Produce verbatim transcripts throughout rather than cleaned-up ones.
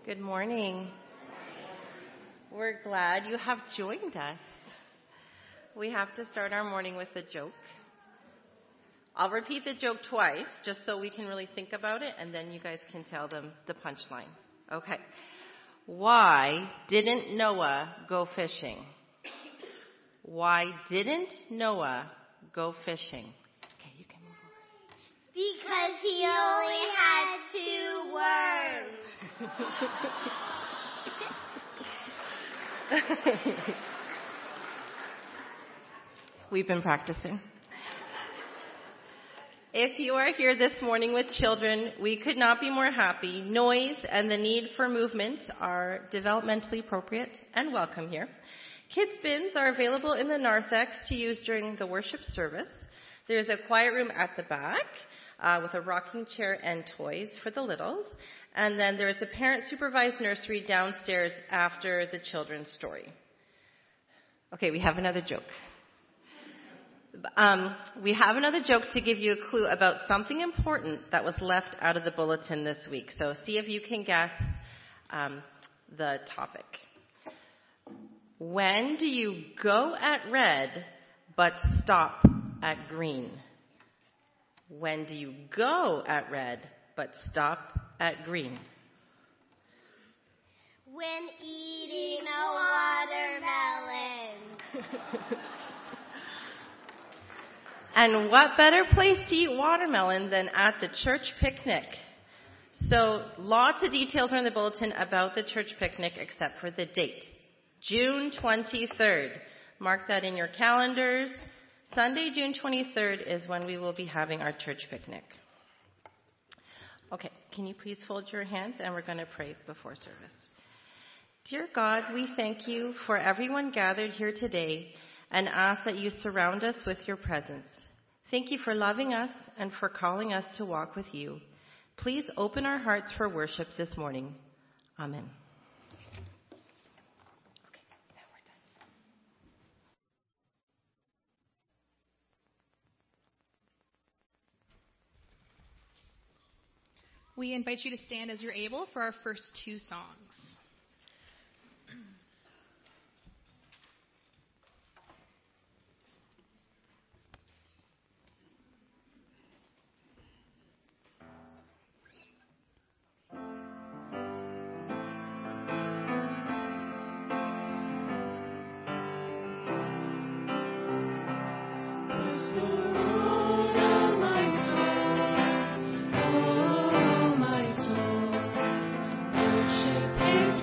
Good morning. We're glad you have joined us. We have to start our morning with a joke. I'll repeat the joke twice just so we can really think about it, and then you guys can tell them the punchline. Okay. Why didn't Noah go fishing? Why didn't Noah go fishing? Okay, you can move over. Because he only had two worms. We've been practicing. If you are here this morning with children, we could not be more happy. Noise and the need for movement are developmentally appropriate and welcome here. Kids' bins are available in the narthex to use during the worship service. There's a quiet room at the back uh, with a rocking chair and toys for the littles. And then there is a parent-supervised nursery downstairs after the children's story. Okay, we have another joke. Um, we have another joke to give you a clue about something important that was left out of the bulletin this week. So see if you can guess um, the topic. When do you go at red but stop at green? When do you go at red but stop at green? When eating a watermelon. And what better place to eat watermelon than at the church picnic? So lots of details are in the bulletin about the church picnic except for the date. June twenty-third. Mark that in your calendars. Sunday, June twenty-third is when we will be having our church picnic. Okay, can you please fold your hands and we're going to pray before service. Dear God, we thank you for everyone gathered here today and ask that you surround us with your presence. Thank you for loving us and for calling us to walk with you. Please open our hearts for worship this morning. Amen. Okay, now we're done. We invite you to stand as you're able for our first two songs. Is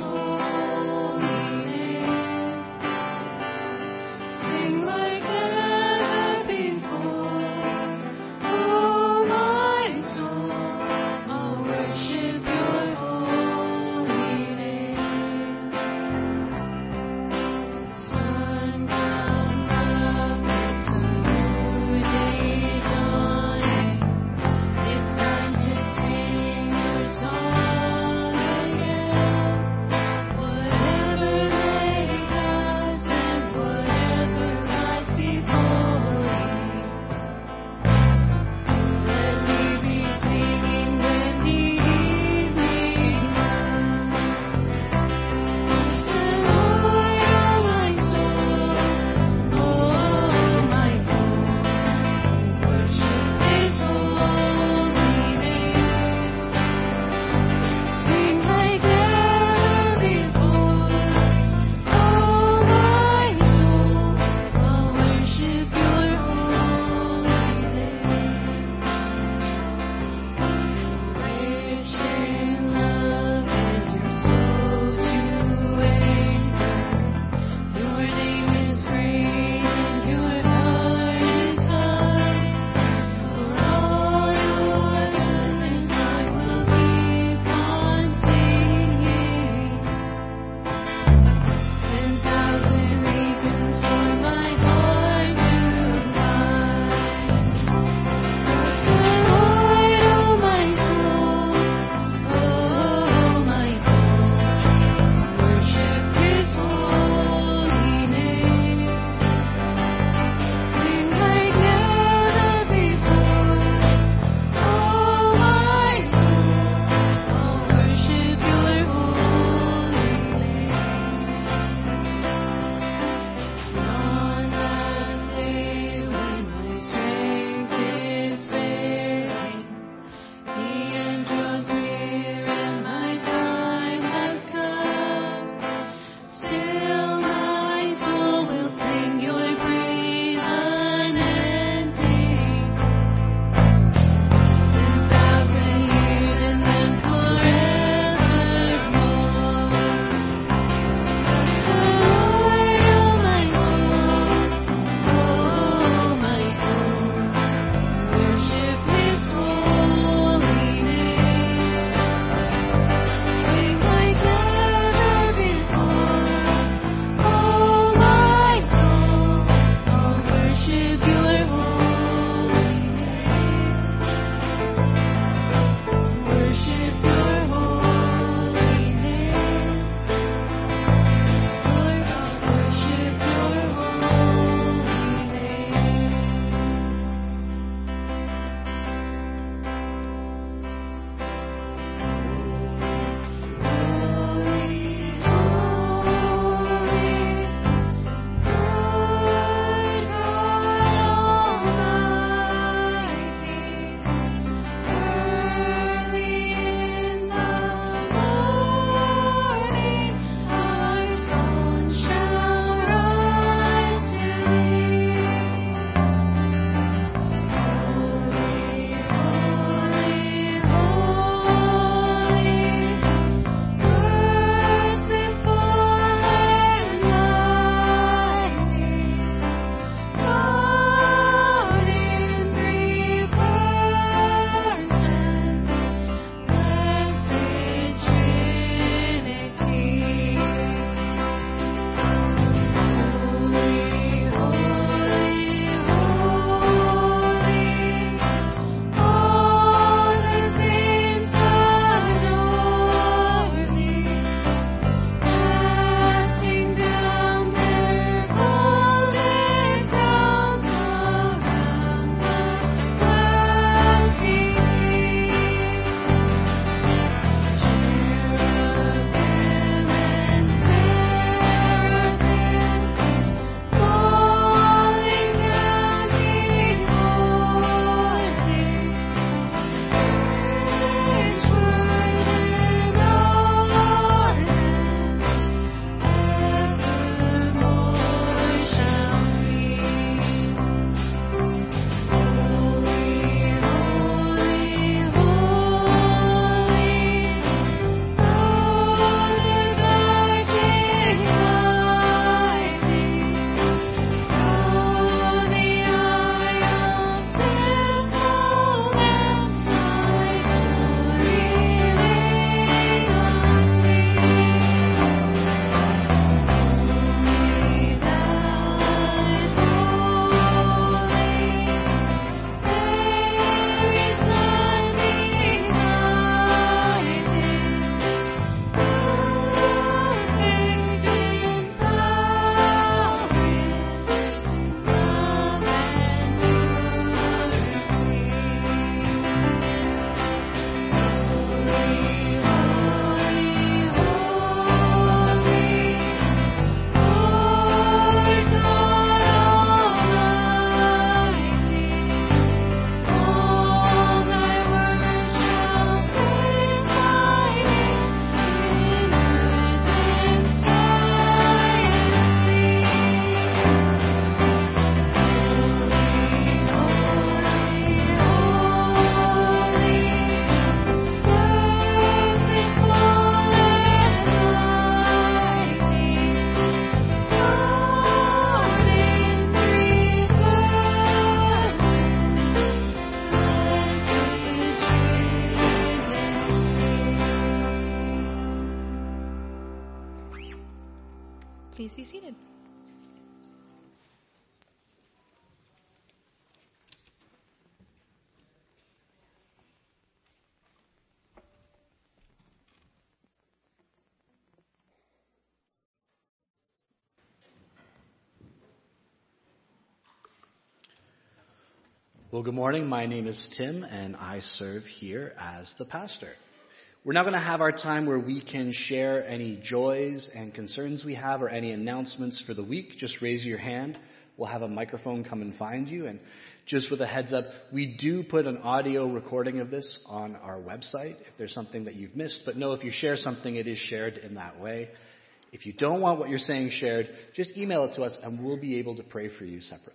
Please be seated. Well, good morning. My name is Tim, and I serve here as the pastor. We're now going to have our time where we can share any joys and concerns we have or any announcements for the week. Just raise your hand. We'll have a microphone come and find you. And just with a heads up, we do put an audio recording of this on our website if there's something that you've missed. But know if you share something, it is shared in that way. If you don't want what you're saying shared, just email it to us, and we'll be able to pray for you separately.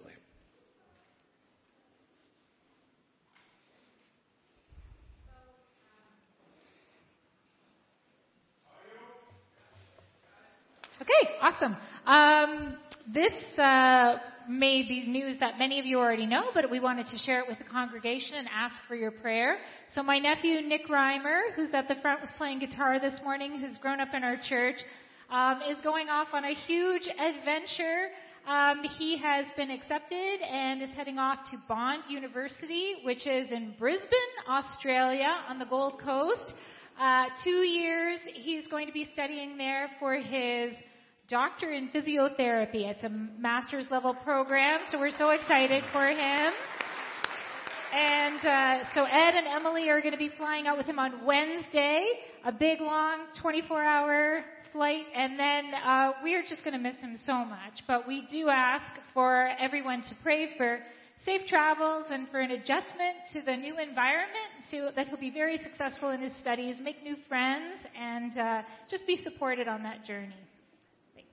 Okay, awesome. Um, this uh, may be news that many of you already know, but we wanted to share it with the congregation and ask for your prayer. So my nephew, Nick Reimer, who's at the front, was playing guitar this morning, who's grown up in our church, um, is going off on a huge adventure. Um, he has been accepted and is heading off to Bond University, which is in Brisbane, Australia, on the Gold Coast. Uh, two years he's going to be studying there for his doctor in physiotherapy. It's a master's level program, so we're so excited for him. And uh, so Ed and Emily are going to be flying out with him on Wednesday, a big, long, twenty-four hour flight, and then uh, we're just going to miss him so much. But we do ask for everyone to pray for safe travels and for an adjustment to the new environment, so that he'll be very successful in his studies, make new friends, and uh, just be supported on that journey. Thanks.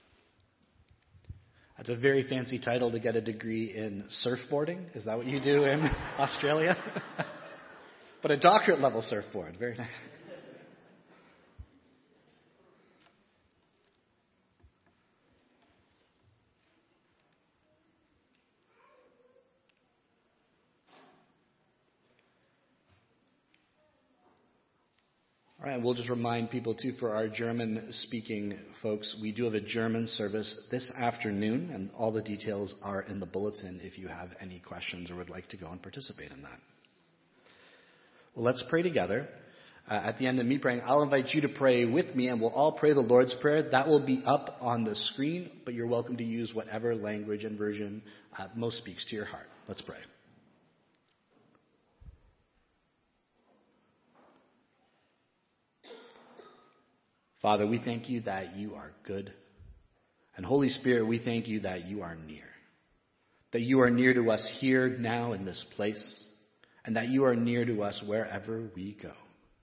That's a very fancy title to get a degree in surfboarding. Is that what you do in Australia? But a doctorate level surfboard. Very nice. All right, we'll just remind people, too, for our German-speaking folks, we do have a German service this afternoon, and all the details are in the bulletin if you have any questions or would like to go and participate in that. Well, let's pray together. Uh, at the end of me praying, I'll invite you to pray with me, and we'll all pray the Lord's Prayer. That will be up on the screen, but you're welcome to use whatever language and version uh, most speaks to your heart. Let's pray. Father, we thank you that you are good. And Holy Spirit, we thank you that you are near. That you are near to us here, now, in this place. And that you are near to us wherever we go.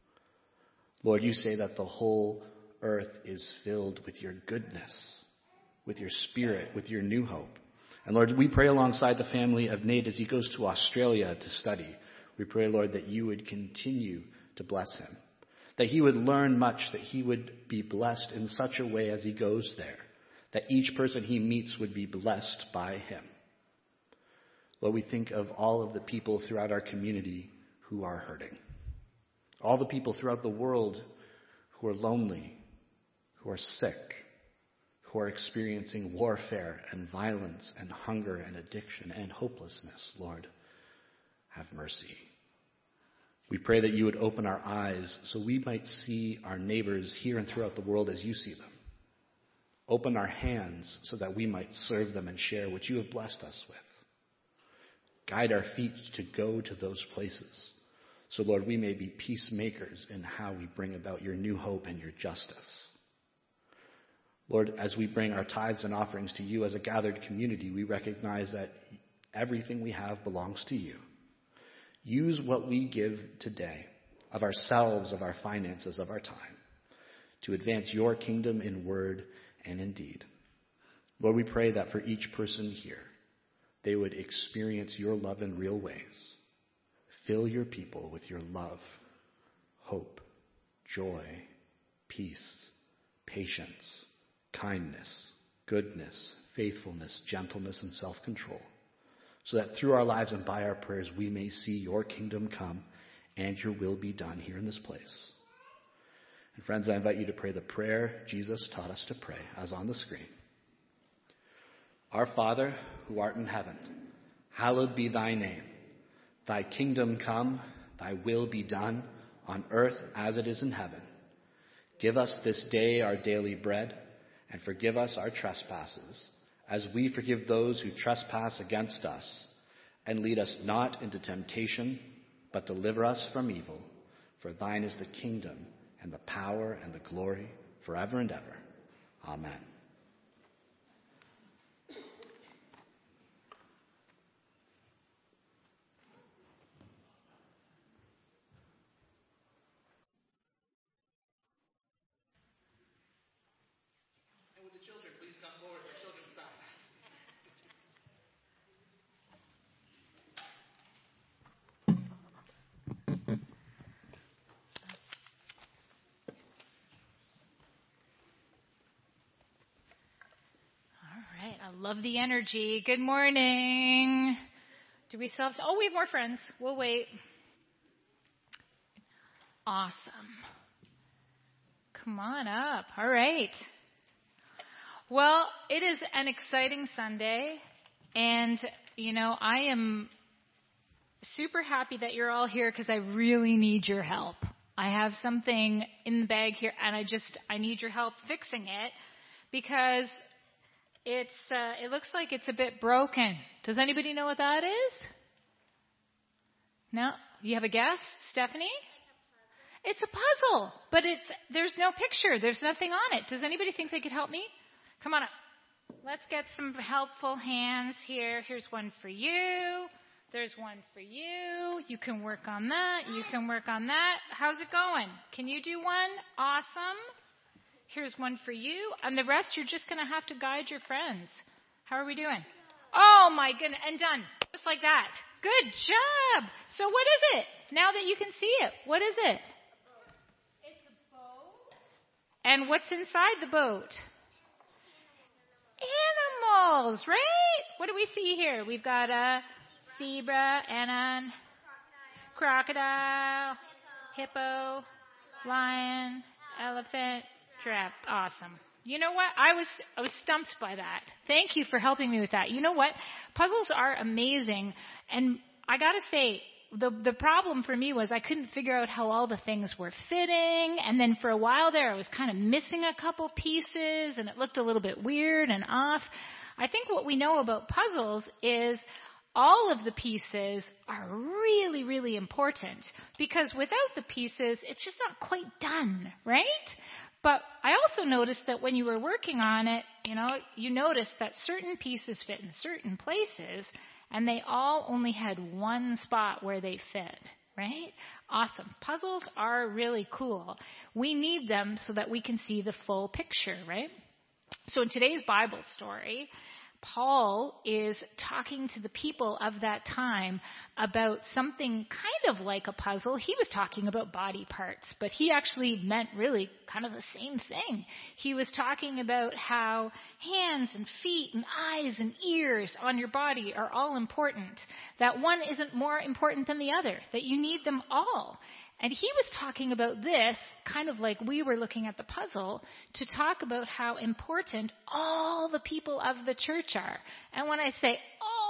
Lord, you say that the whole earth is filled with your goodness, with your spirit, with your new hope. And Lord, we pray alongside the family of Nate as he goes to Australia to study. We pray, Lord, that you would continue to bless him. That he would learn much, that he would be blessed in such a way as he goes there, that each person he meets would be blessed by him. Lord, we think of all of the people throughout our community who are hurting, all the people throughout the world who are lonely, who are sick, who are experiencing warfare and violence and hunger and addiction and hopelessness. Lord, have mercy. We pray that you would open our eyes so we might see our neighbors here and throughout the world as you see them. Open our hands so that we might serve them and share what you have blessed us with. Guide our feet to go to those places. So, Lord, we may be peacemakers in how we bring about your new hope and your justice. Lord, as we bring our tithes and offerings to you as a gathered community, we recognize that everything we have belongs to you. Use what we give today, of ourselves, of our finances, of our time, to advance your kingdom in word and in deed. Lord, we pray that for each person here, they would experience your love in real ways. Fill your people with your love, hope, joy, peace, patience, kindness, goodness, faithfulness, gentleness, and self-control. So that through our lives and by our prayers, we may see your kingdom come and your will be done here in this place. And friends, I invite you to pray the prayer Jesus taught us to pray, as on the screen. Our Father, who art in heaven, hallowed be thy name. Thy kingdom come, thy will be done, on earth as it is in heaven. Give us this day our daily bread, and forgive us our trespasses, as we forgive those who trespass against us. And lead us not into temptation, but deliver us from evil. For thine is the kingdom, and the power, and the glory, forever and ever. Amen. And would the children please come forward for children's time? I love the energy. Good morning. Do we still have... Oh, we have more friends. We'll wait. Awesome. Come on up. All right. Well, it is an exciting Sunday. And, you know, I am super happy that you're all here because I really need your help. I have something in the bag here, and I just, I need your help fixing it because... It's. Uh, it looks like it's a bit broken. Does anybody know what that is? No? You have a guess? Stephanie? It's a puzzle, but it's there's no picture. There's nothing on it. Does anybody think they could help me? Come on up. Let's get some helpful hands here. Here's one for you. There's one for you. You can work on that. You can work on that. How's it going? Can you do one? Awesome. Here's one for you. And the rest, you're just going to have to guide your friends. How are we doing? Oh, my goodness. And done. Just like that. Good job. So what is it? Now that you can see it, what is it? It's a boat. And what's inside the boat? Animals, right? What do we see here? We've got a zebra and a crocodile, hippo, lion, elephant, giraffe. Awesome. You know what? I was I was stumped by that. Thank you for helping me with that. You know what? Puzzles are amazing. And I got to say, the the problem for me was I couldn't figure out how all the things were fitting. And then for a while there, I was kind of missing a couple pieces, and it looked a little bit weird and off. I think what we know about puzzles is all of the pieces are really, really important, because without the pieces, it's just not quite done, right? But I also noticed that when you were working on it, you know, you noticed that certain pieces fit in certain places, and they all only had one spot where they fit, right? Awesome. Puzzles are really cool. We need them so that we can see the full picture, right? So in today's Bible story, Paul is talking to the people of that time about something kind of like a puzzle. He was talking about body parts, but he actually meant really kind of the same thing. He was talking about how hands and feet and eyes and ears on your body are all important, that one isn't more important than the other, that you need them all. And he was talking about this, kind of like we were looking at the puzzle, to talk about how important all the people of the church are. And when I say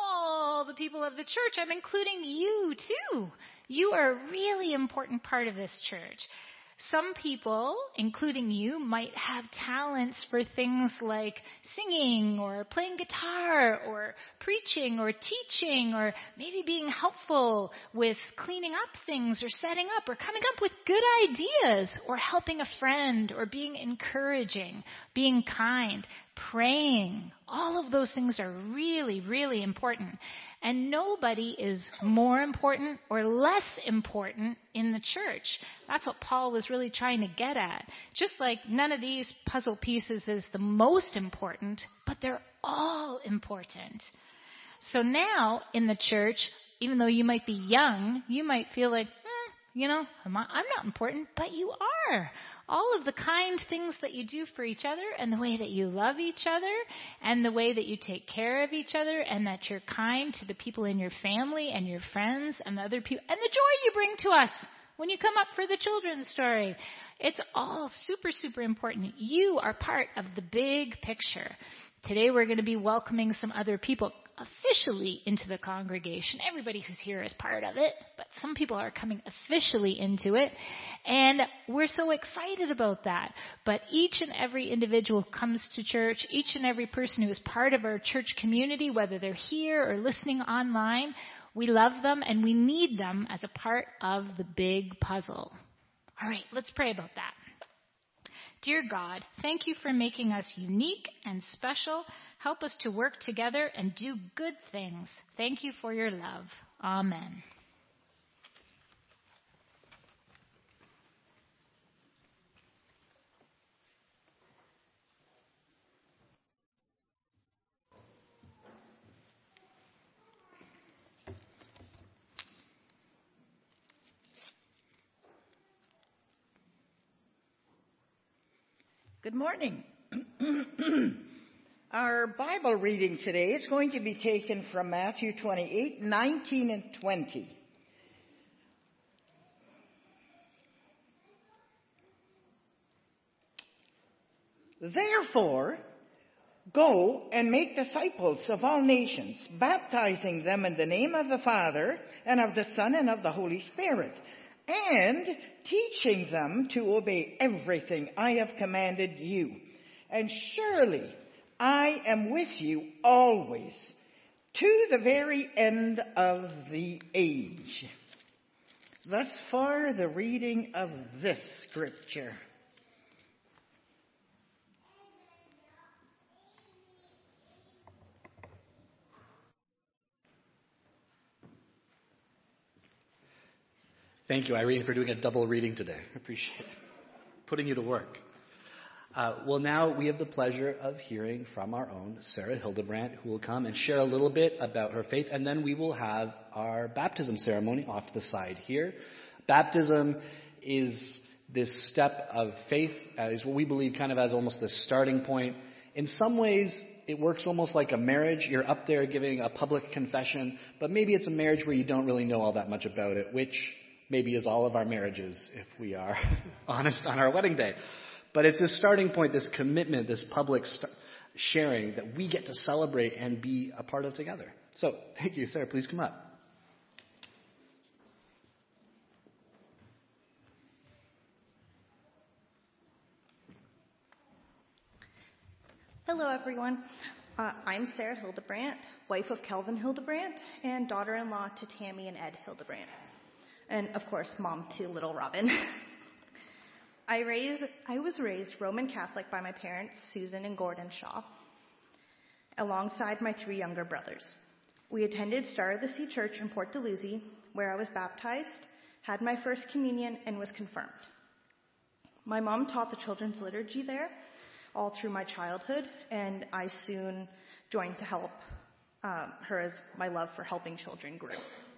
all the people of the church, I'm including you too. You are a really important part of this church. Some people, including you, might have talents for things like singing or playing guitar or preaching or teaching or maybe being helpful with cleaning up things or setting up or coming up with good ideas or helping a friend or being encouraging, being kind, praying. All of those things are really, really important. And nobody is more important or less important in the church. That's what Paul was really trying to get at. Just like none of these puzzle pieces is the most important, but they're all important. So now in the church, even though you might be young, you might feel like, eh, you know, I'm not important, but you are. All of the kind things that you do for each other and the way that you love each other and the way that you take care of each other and that you're kind to the people in your family and your friends and the other people and the joy you bring to us when you come up for the children's story. It's all super, super important. You are part of the big picture. Today we're going to be welcoming some other people officially into the congregation. Everybody who's here is part of it, but some people are coming officially into it, and we're so excited about that. But each and every individual comes to church, each and every person who is part of our church community, whether they're here or listening online, we love them and we need them as a part of the big puzzle. All right, let's pray about that. Dear God, thank you for making us unique and special. Help us to work together and do good things. Thank you for your love. Amen. Good morning. Our Bible reading today is going to be taken from Matthew twenty-eight, nineteen, and twenty. Therefore, go and make disciples of all nations, baptizing them in the name of the Father, and of the Son, and of the Holy Spirit, and teaching them to obey everything I have commanded you. And surely I am with you always, to the very end of the age. Thus far, the reading of this scripture. Thank you, Irene, for doing a double reading today. I appreciate it. Putting you to work. Uh, well, now we have the pleasure of hearing from our own Sarah Hildebrandt, who will come and share a little bit about her faith, and then we will have our baptism ceremony off to the side here. Baptism is this step of faith, uh, is what we believe kind of as almost the starting point. In some ways, it works almost like a marriage. You're up there giving a public confession, but maybe it's a marriage where you don't really know all that much about it, which maybe is all of our marriages, if we are honest on our wedding day. But it's this starting point, this commitment, this public st- sharing that we get to celebrate and be a part of together. So, thank you. Sarah, please come up. Hello, everyone. Uh, I'm Sarah Hildebrandt, wife of Kelvin Hildebrandt, and daughter-in-law to Tammy and Ed Hildebrandt. And, of course, mom to little Robin. I, raised, I was raised Roman Catholic by my parents, Susan and Gordon Shaw, alongside my three younger brothers. We attended Star of the Sea Church in Port Dalhousie, where I was baptized, had my first communion, and was confirmed. My mom taught the children's liturgy there all through my childhood, and I soon joined to help um, her as my love for helping children grew.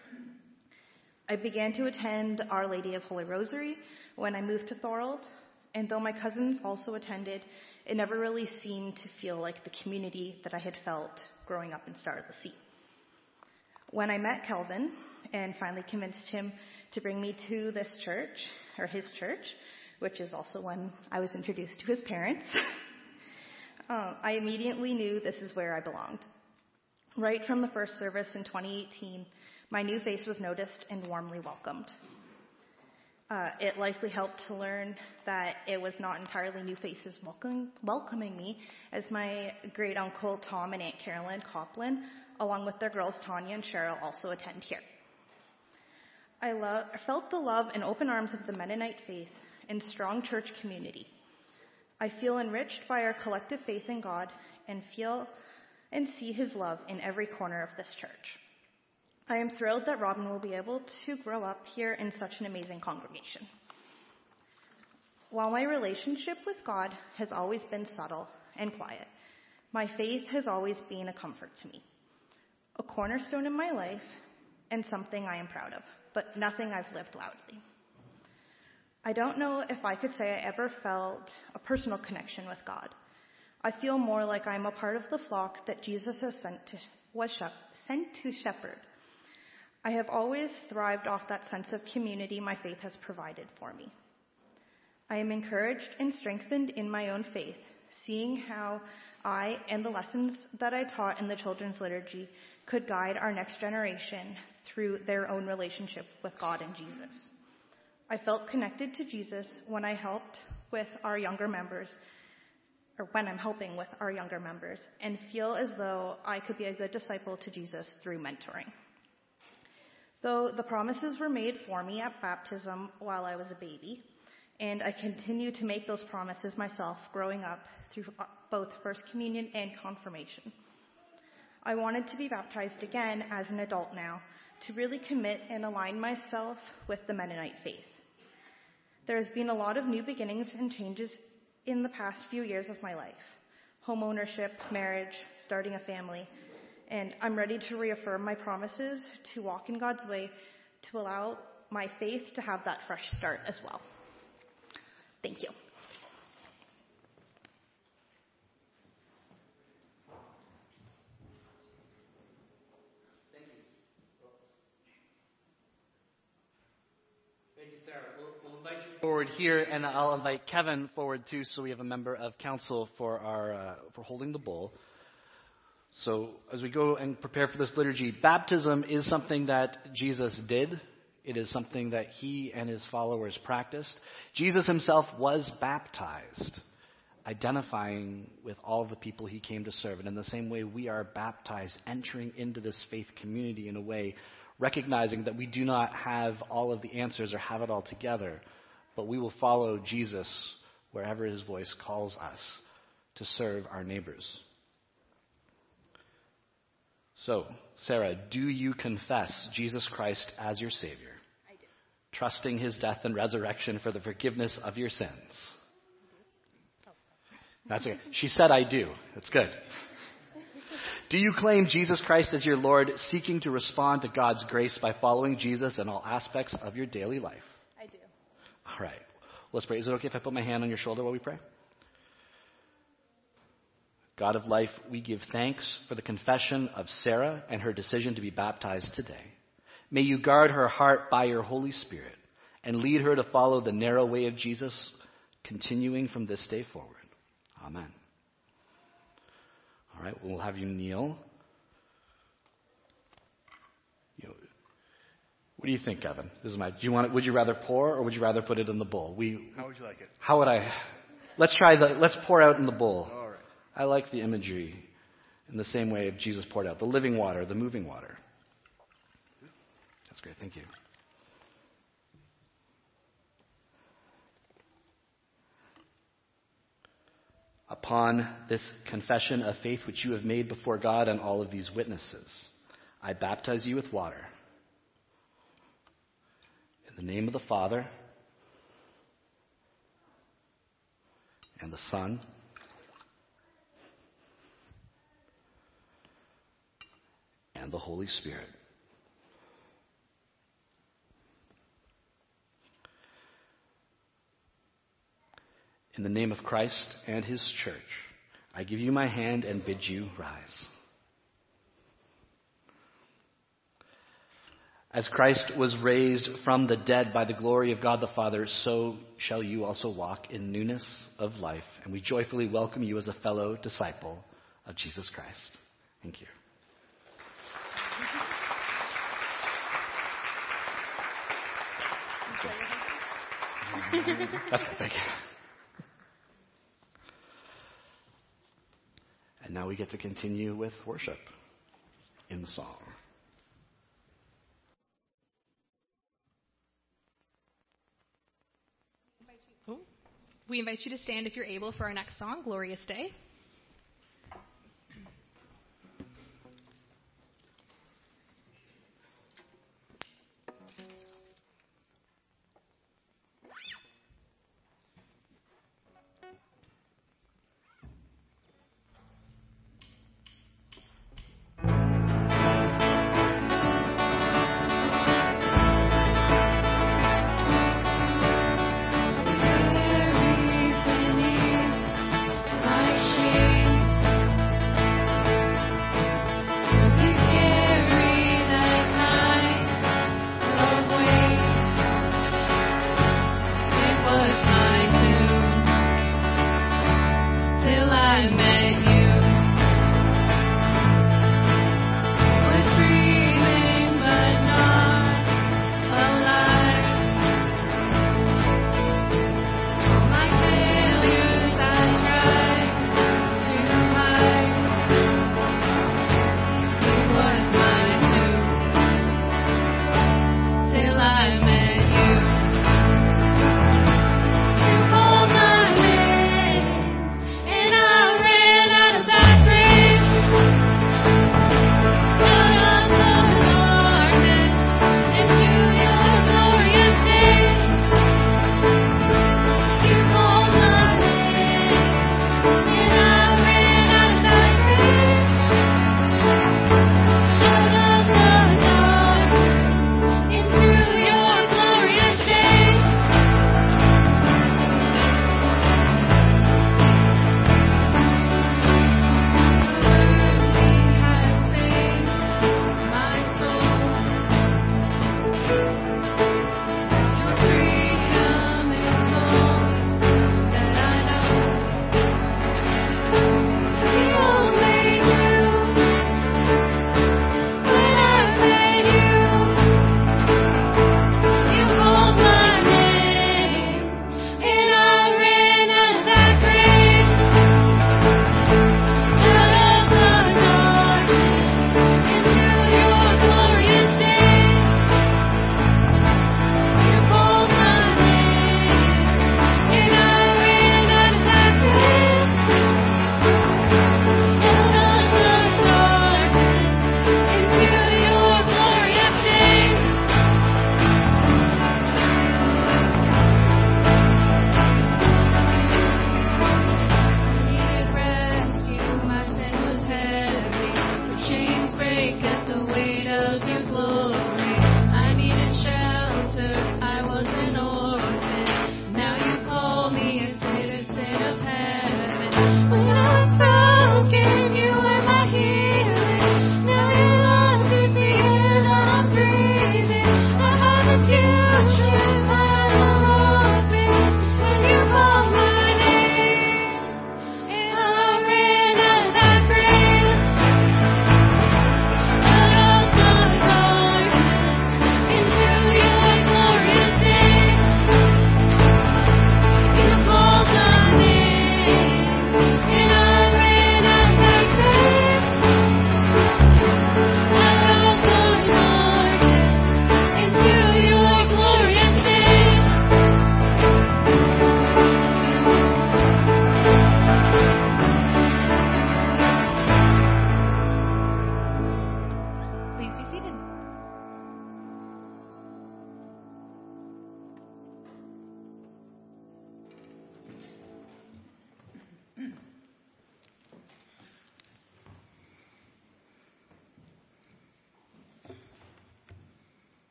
I began to attend Our Lady of Holy Rosary when I moved to Thorold, and though my cousins also attended, it never really seemed to feel like the community that I had felt growing up in Star of the Sea. When I met Kelvin and finally convinced him to bring me to this church, or his church, which is also when I was introduced to his parents, uh, I immediately knew this is where I belonged. Right from the first service in twenty eighteen, my new face was noticed and warmly welcomed. Uh, it likely helped to learn that it was not entirely new faces welcome, welcoming me, as my great uncle Tom and Aunt Carolyn Coplin, along with their girls Tanya and Cheryl, also attend here. I, lo- I felt the love and open arms of the Mennonite faith and strong church community. I feel enriched by our collective faith in God and feel and see his love in every corner of this church. I am thrilled that Robin will be able to grow up here in such an amazing congregation. While my relationship with God has always been subtle and quiet, my faith has always been a comfort to me, a cornerstone in my life, and something I am proud of, but nothing I've lived loudly. I don't know if I could say I ever felt a personal connection with God. I feel more like I'm a part of the flock that Jesus has sent to, was shep- sent to shepherd. I have always thrived off that sense of community my faith has provided for me. I am encouraged and strengthened in my own faith, seeing how I and the lessons that I taught in the children's liturgy could guide our next generation through their own relationship with God and Jesus. I felt connected to Jesus when I helped with our younger members, or when I'm helping with our younger members, and feel as though I could be a good disciple to Jesus through mentoring. Though the promises were made for me at baptism while I was a baby, and I continue to make those promises myself growing up through both First Communion and Confirmation. I wanted to be baptized again as an adult now to really commit and align myself with the Mennonite faith. There has been a lot of new beginnings and changes in the past few years of my life. Home ownership, marriage, starting a family, and I'm ready to reaffirm my promises to walk in God's way to allow my faith to have that fresh start as well. Thank you. Thank you, Sarah. We'll, we'll invite you forward here, and I'll invite Kevin forward too, so we have a member of council for our uh, for holding the bowl. So as we go and prepare for this liturgy, baptism is something that Jesus did. It is something that he and his followers practiced. Jesus himself was baptized, identifying with all the people he came to serve. And in the same way, we are baptized, entering into this faith community in a way, recognizing that we do not have all of the answers or have it all together, but we will follow Jesus wherever his voice calls us to serve our neighbors. So, Sarah, do you confess Jesus Christ as your Savior? I do. Trusting his death and resurrection for the forgiveness of your sins? Oh, That's okay. She said, I do. That's good. Do you claim Jesus Christ as your Lord, seeking to respond to God's grace by following Jesus in all aspects of your daily life? I do. All right. Let's pray. Is it okay if I put my hand on your shoulder while we pray? God of life, we give thanks for the confession of Sarah and her decision to be baptized today. May you guard her heart by your Holy Spirit and lead her to follow the narrow way of Jesus, continuing from this day forward. Amen. All right, we'll have you kneel. You know, what do you think, Evan? This is my. Do you want it? Would you rather pour or would you rather put it in the bowl? We. How would you like it? How would I? Let's try the. Let's pour out in the bowl. All right. I like the imagery in the same way of Jesus poured out the living water, the moving water. That's great. Thank you. Upon this confession of faith which you have made before God and all of these witnesses, I baptize you with water. In the name of the Father, and the Son, and the Holy Spirit. In the name of Christ and his church, I give you my hand and bid you rise. As Christ was raised from the dead by the glory of God the Father, so shall you also walk in newness of life. And we joyfully welcome you as a fellow disciple of Jesus Christ. Thank you. That's good. Thank you. And now we get to continue with worship in song. We invite you to stand if you're able for our next song, Glorious Day. I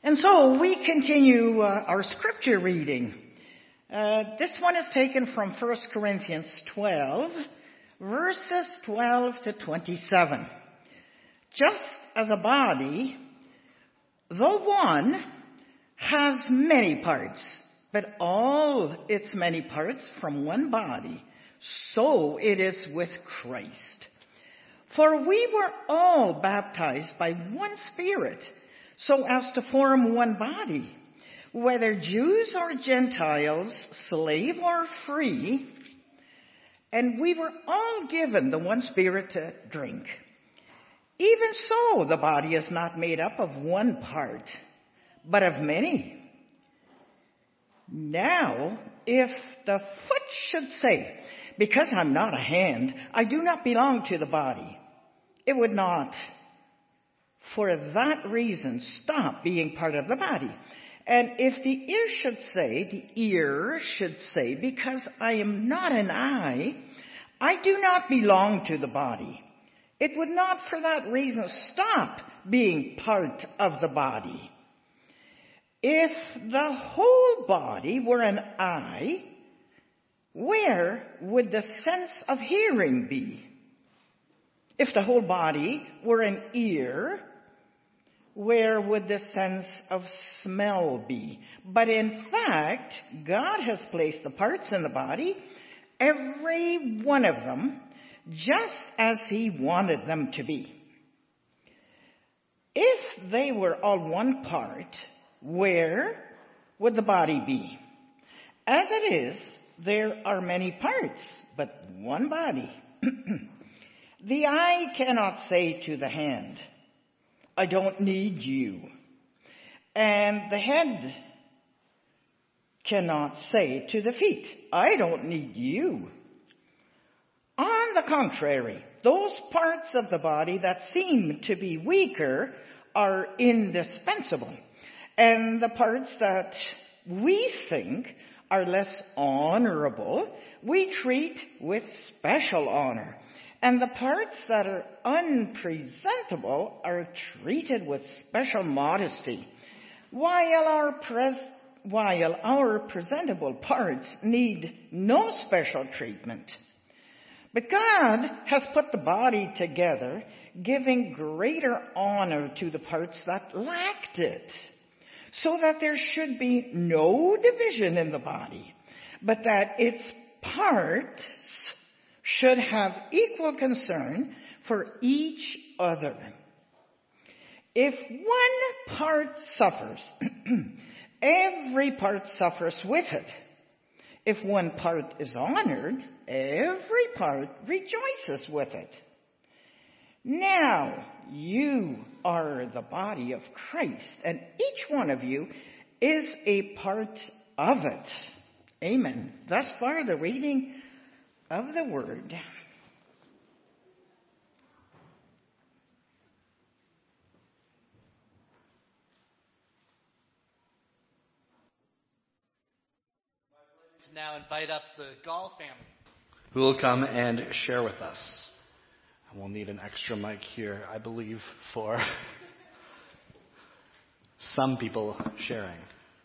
And so we continue uh, our scripture reading. Uh, this one is taken from First Corinthians twelve, verses twelve to twenty-seven. Just as a body, though one, has many parts, but all its many parts from one body, so it is with Christ. For we were all baptized by one Spirit, so as to form one body, whether Jews or Gentiles, slave or free, and we were all given the one Spirit to drink. Even so, the body is not made up of one part, but of many. Now, if the foot should say, because I'm not a hand, I do not belong to the body, it would not, for that reason, stop being part of the body. And if the ear should say, the ear should say, because I am not an eye, I do not belong to the body. It would not for that reason stop being part of the body. If the whole body were an eye, where would the sense of hearing be? If the whole body were an ear, where would the sense of smell be? But in fact, God has placed the parts in the body, every one of them, just as he wanted them to be. If they were all one part, where would the body be? As it is, there are many parts, but one body. The eye cannot say to the hand, I don't need you. And the head cannot say to the feet, I don't need you. On the contrary, those parts of the body that seem to be weaker are indispensable. And the parts that we think are less honorable, we treat with special honor. And the parts that are unpresentable are treated with special modesty, while our, pres- while our presentable parts need no special treatment. But God has put the body together, giving greater honor to the parts that lacked it, so that there should be no division in the body, but that its parts should have equal concern for each other. If one part suffers, every part suffers with it. If one part is honored, every part rejoices with it. Now you are the body of Christ, and each one of you is a part of it. Amen. Thus far, the reading of the word. To now invite up the Gall family, who will come and share with us. And we'll need an extra mic here, I believe, for some people sharing.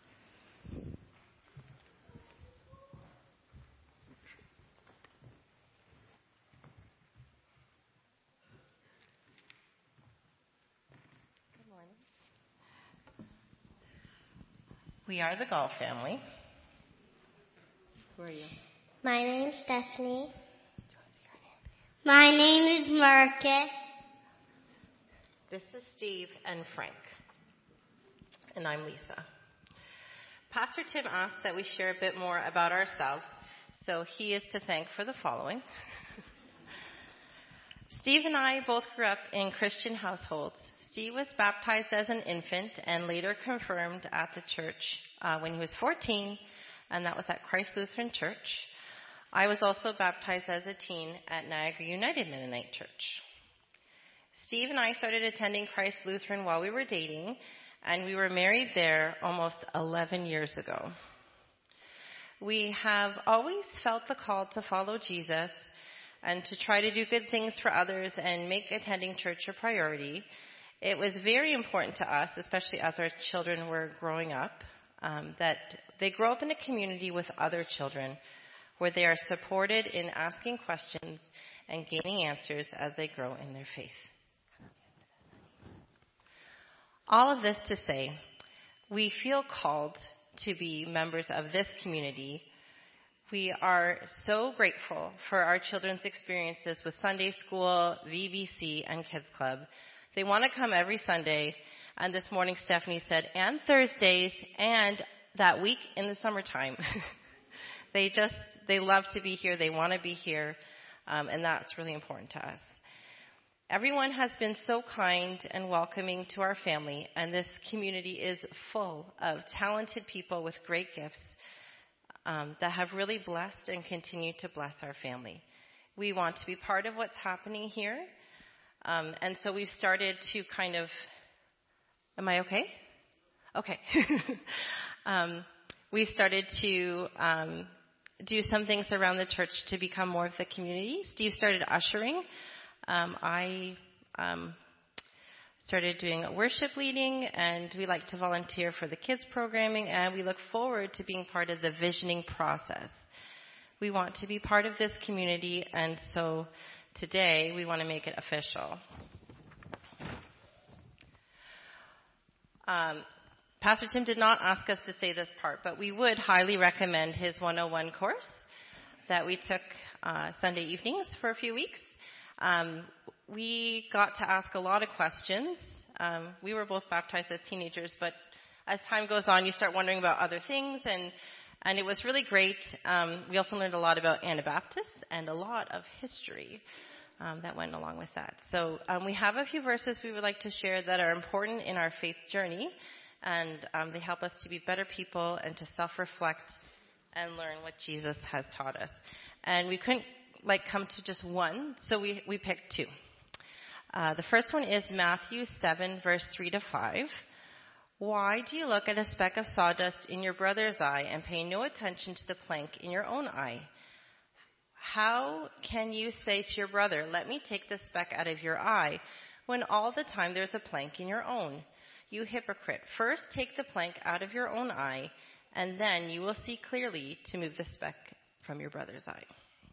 We are the Gall family. Who are you? My name's Stephanie. My name is Marcus. This is Steve and Frank. And I'm Lisa. Pastor Tim asked that we share a bit more about ourselves, so he is to thank for the following. Steve and I both grew up in Christian households. Steve was baptized as an infant and later confirmed at the church uh, when he was fourteen, and that was at Christ Lutheran Church. I was also baptized as a teen at Niagara United Mennonite Church. Steve and I started attending Christ Lutheran while we were dating, and we were married there almost eleven years ago. We have always felt the call to follow Jesus and to try to do good things for others and make attending church a priority. It was very important to us, especially as our children were growing up, um, that they grow up in a community with other children where they are supported in asking questions and gaining answers as they grow in their faith. All of this to say, we feel called to be members of this community. We are so grateful for our children's experiences with Sunday School, V B C, and Kids Club. They want to come every Sunday, and this morning Stephanie said, and Thursdays, and that week in the summertime. They just, they love to be here, they want to be here, um, and that's really important to us. Everyone has been so kind and welcoming to our family, and this community is full of talented people with great gifts um, that have really blessed and continue to bless our family. We want to be part of what's happening here. Um, and so we've started to kind of, am I okay? Okay. um, we've started to um, do some things around the church to become more of the community. Steve started ushering. Um, I um, started doing worship leading, and we like to volunteer for the kids programming, and we look forward to being part of the visioning process. We want to be part of this community, and so today, we want to make it official. Um, Pastor Tim did not ask us to say this part, but we would highly recommend his one oh one course that we took uh, Sunday evenings for a few weeks. Um, we got to ask a lot of questions. Um, we were both baptized as teenagers, but as time goes on, you start wondering about other things, and And it was really great. Um, we also learned a lot about Anabaptists and a lot of history um, that went along with that. So um, we have a few verses we would like to share that are important in our faith journey, and um, they help us to be better people and to self-reflect and learn what Jesus has taught us. And we couldn't like come to just one, so we, we picked two. Uh, the first one is Matthew seven, verse three to five. Why do you look at a speck of sawdust in your brother's eye and pay no attention to the plank in your own eye? How can you say to your brother, let me take the speck out of your eye, when all the time there's a plank in your own? You hypocrite, first take the plank out of your own eye, and then you will see clearly to move the speck from your brother's eye.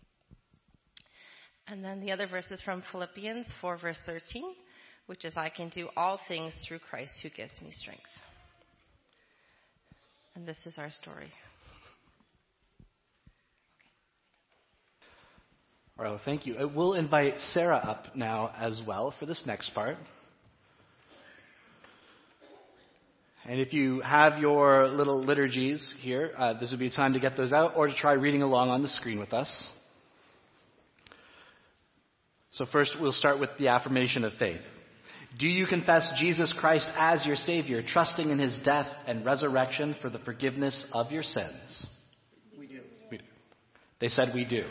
And then the other verse is from Philippians four, verse thirteen. Which is, I can do all things through Christ who gives me strength. And this is our story. All right, well, thank you. We'll invite Sarah up now as well for this next part. And if you have your little liturgies here, uh, this would be a time to get those out or to try reading along on the screen with us. So first, we'll start with the affirmation of faith. Do you confess Jesus Christ as your Savior, trusting in His death and resurrection for the forgiveness of your sins? We do. We do. They said we do.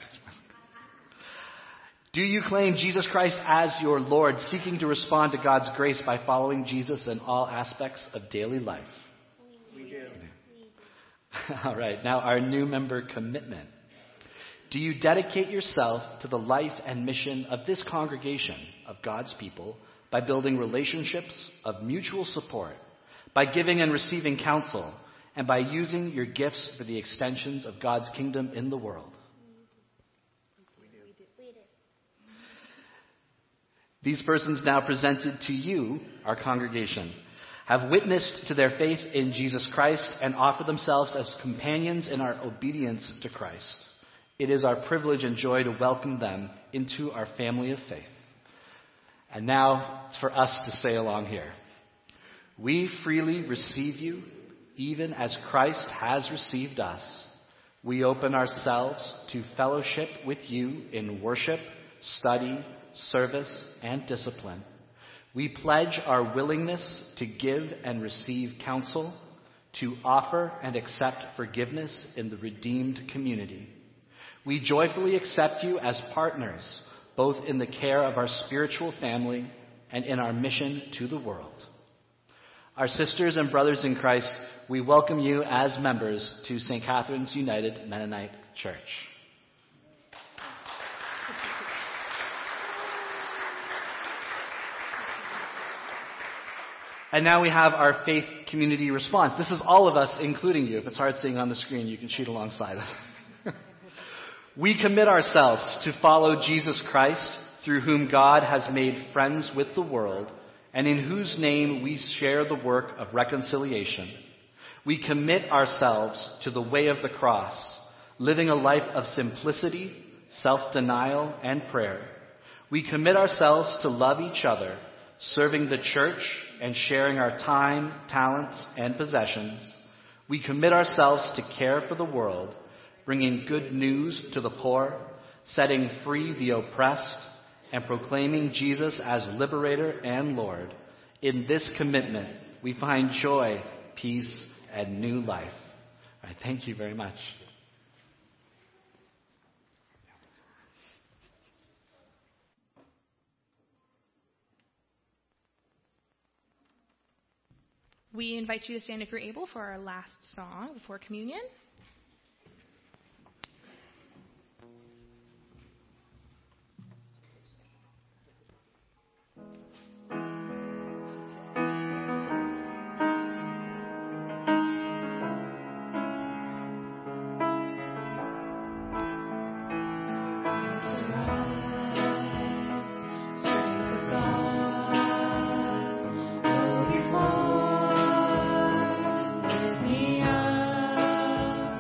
Do you claim Jesus Christ as your Lord, seeking to respond to God's grace by following Jesus in all aspects of daily life? We do. All right, now our new member commitment. Do you dedicate yourself to the life and mission of this congregation of God's people by building relationships of mutual support, by giving and receiving counsel, and by using your gifts for the extensions of God's kingdom in the world? These persons now presented to you, our congregation, have witnessed to their faith in Jesus Christ and offer themselves as companions in our obedience to Christ. It is our privilege and joy to welcome them into our family of faith. And now it's for us to say along here. We freely receive you, even as Christ has received us. We open ourselves to fellowship with you in worship, study, service, and discipline. We pledge our willingness to give and receive counsel, to offer and accept forgiveness in the redeemed community. We joyfully accept you as partners, both in the care of our spiritual family and in our mission to the world. Our sisters and brothers in Christ, we welcome you as members to Saint Catherine's United Mennonite Church. And now we have our faith community response. This is all of us, including you. If it's hard seeing on the screen, you can shoot alongside us. We commit ourselves to follow Jesus Christ, through whom God has made friends with the world, and in whose name we share the work of reconciliation. We commit ourselves to the way of the cross, living a life of simplicity, self-denial, and prayer. We commit ourselves to love each other, serving the church and sharing our time, talents, and possessions. We commit ourselves to care for the world, bringing good news to the poor, setting free the oppressed, and proclaiming Jesus as liberator and Lord. In this commitment, we find joy, peace, and new life. All right, thank you very much. We invite you to stand if you're able for our last song before communion. Before, lift me up.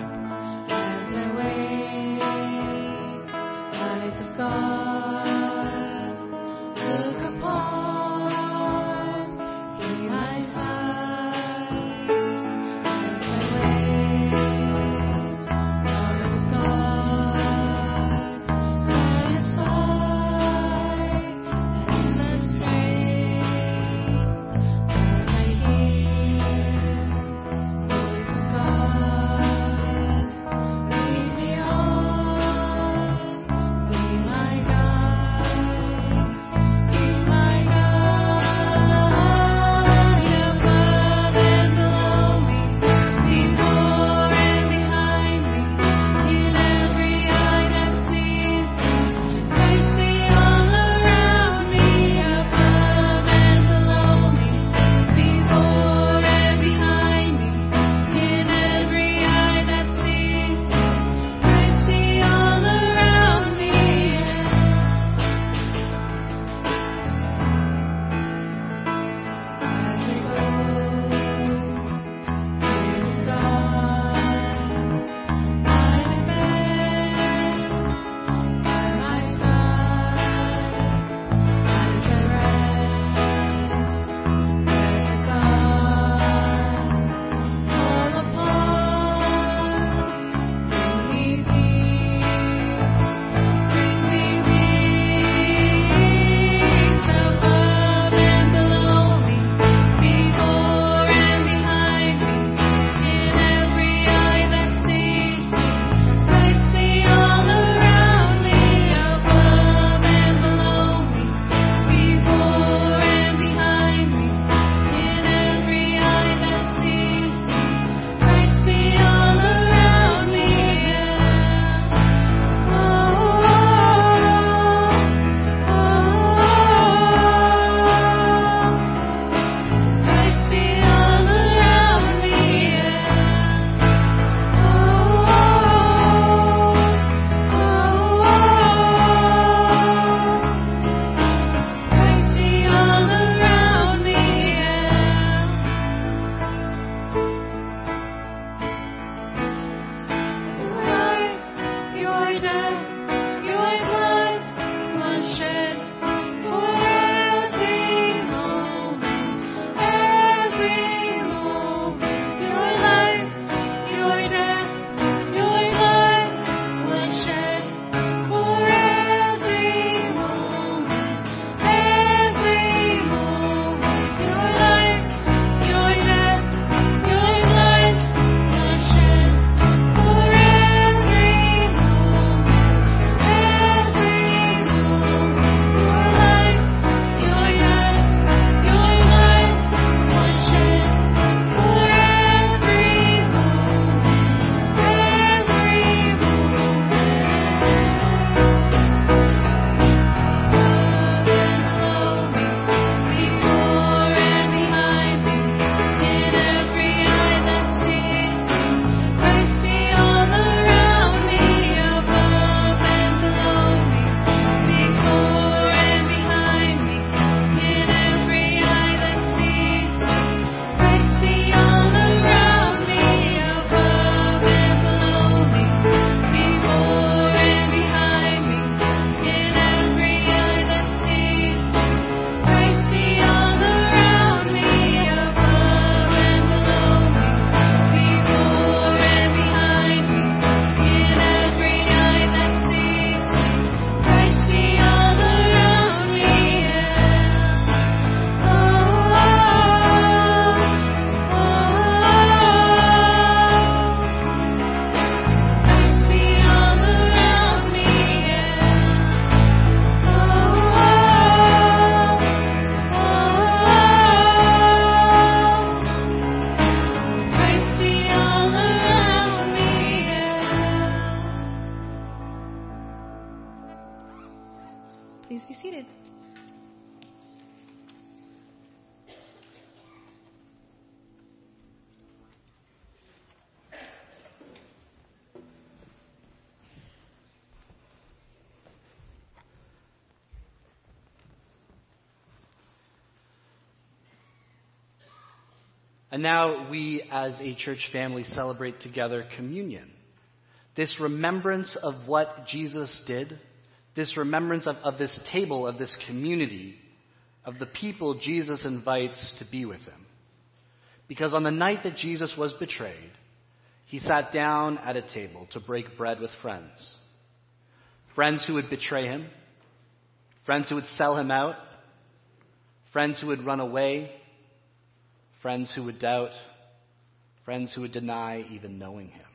And now we as a church family celebrate together communion. This remembrance of what Jesus did, this remembrance of, of this table, of this community, of the people Jesus invites to be with him. Because on the night that Jesus was betrayed, he sat down at a table to break bread with friends. Friends who would betray him, friends who would sell him out, friends who would run away, friends who would doubt, friends who would deny even knowing him.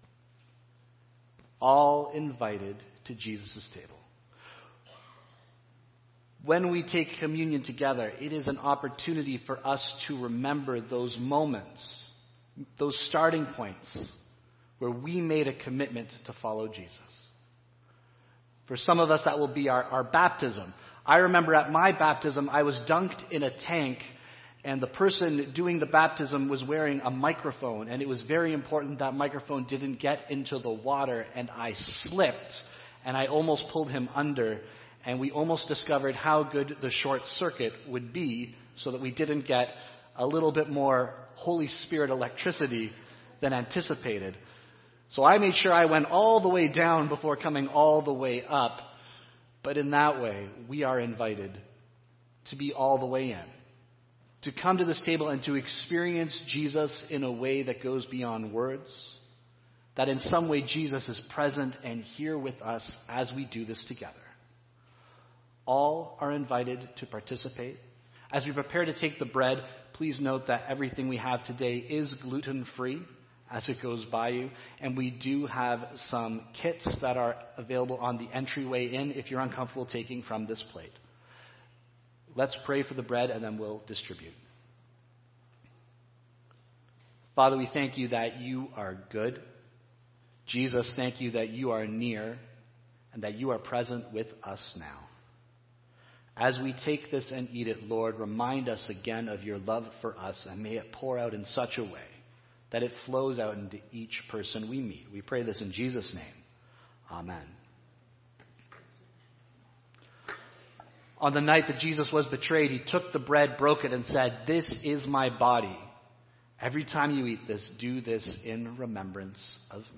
All invited to Jesus' table. When we take communion together, it is an opportunity for us to remember those moments, those starting points where we made a commitment to follow Jesus. For some of us, that will be our, our baptism. I remember at my baptism, I was dunked in a tank, and the person doing the baptism was wearing a microphone, and it was very important that microphone didn't get into the water, and I slipped, and I almost pulled him under, and we almost discovered how good the short circuit would be so that we didn't get a little bit more Holy Spirit electricity than anticipated. So I made sure I went all the way down before coming all the way up. But in that way, we are invited to be all the way in, to come to this table and to experience Jesus in a way that goes beyond words, that in some way Jesus is present and here with us as we do this together. All are invited to participate. As we prepare to take the bread, please note that everything we have today is gluten-free as it goes by you. And we do have some kits that are available on the entryway in if you're uncomfortable taking from this plate. Let's pray for the bread and then we'll distribute. Father, we thank you that you are good. Jesus, thank you that you are near and that you are present with us now. As we take this and eat it, Lord, remind us again of your love for us, and may it pour out in such a way that it flows out into each person we meet. We pray this in Jesus' name. Amen. On the night that Jesus was betrayed, he took the bread, broke it, and said, "This is my body. Every time you eat this, do this in remembrance of me."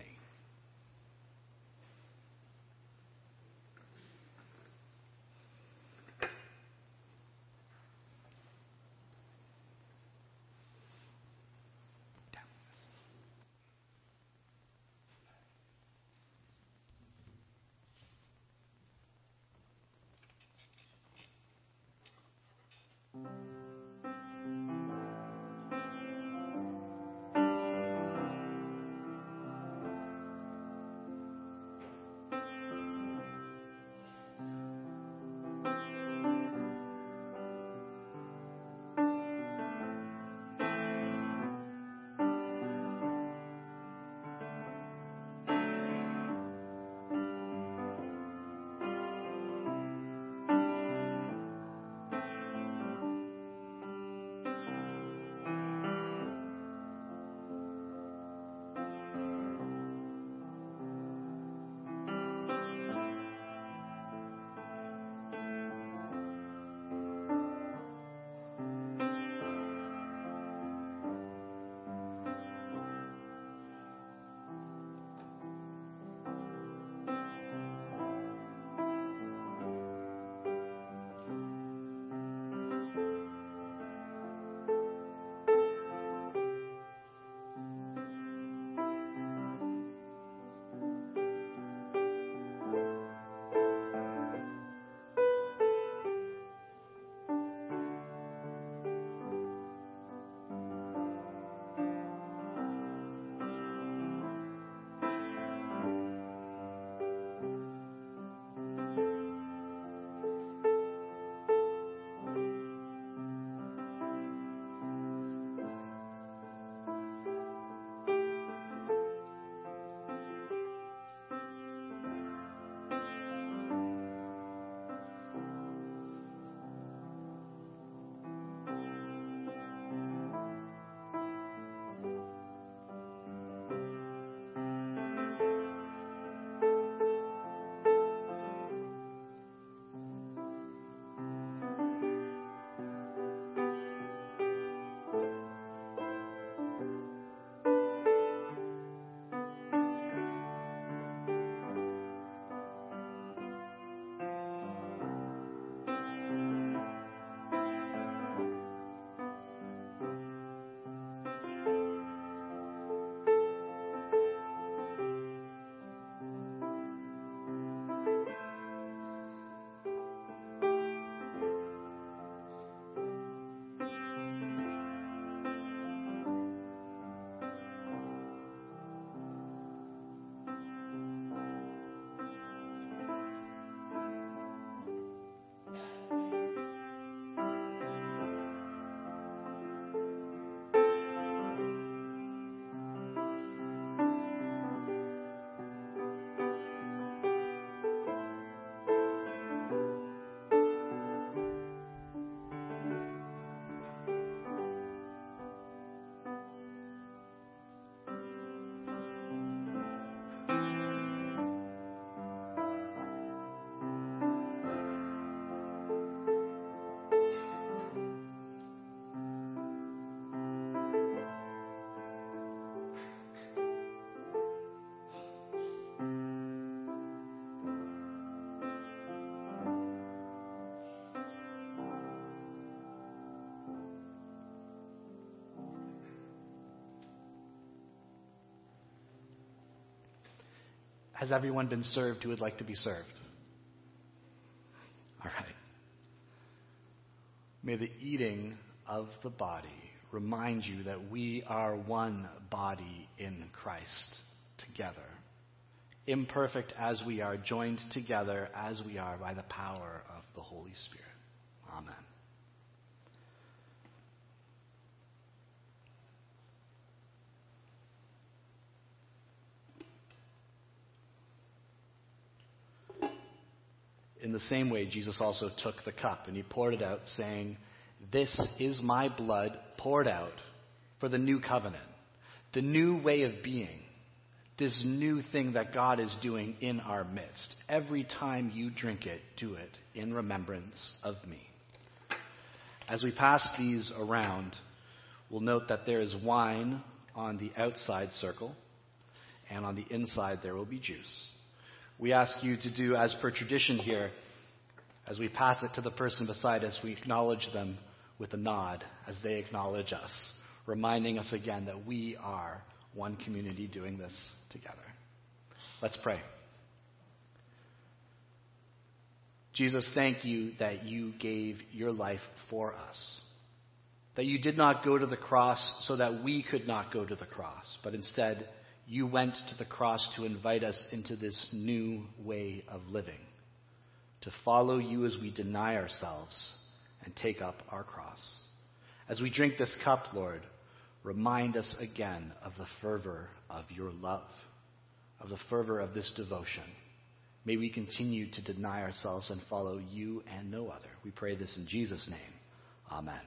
Has everyone been served who would like to be served? All right. May the eating of the body remind you that we are one body in Christ together. Imperfect as we are, joined together as we are by the power of the Holy Spirit. Amen. In the same way, Jesus also took the cup and he poured it out, saying, "This is my blood poured out for the new covenant, the new way of being, this new thing that God is doing in our midst. Every time you drink it, do it in remembrance of me." As we pass these around, we'll note that there is wine on the outside circle, and on the inside there will be juice. We ask you to do as per tradition here. As we pass it to the person beside us, we acknowledge them with a nod as they acknowledge us, reminding us again that we are one community doing this together. Let's pray. Jesus, thank you that you gave your life for us, that you did not go to the cross so that we could not go to the cross, but instead you went to the cross to invite us into this new way of living, to follow you as we deny ourselves and take up our cross. As we drink this cup, Lord, remind us again of the fervor of your love, of the fervor of this devotion. May we continue to deny ourselves and follow you and no other. We pray this in Jesus' name. Amen.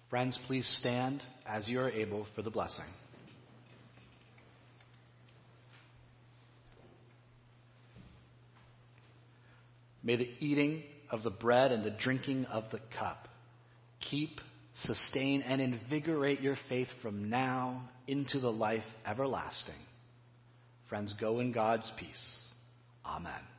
Friends, please stand as you are able for the blessing. May the eating of the bread and the drinking of the cup keep, sustain, and invigorate your faith from now into the life everlasting. Friends, go in God's peace. Amen.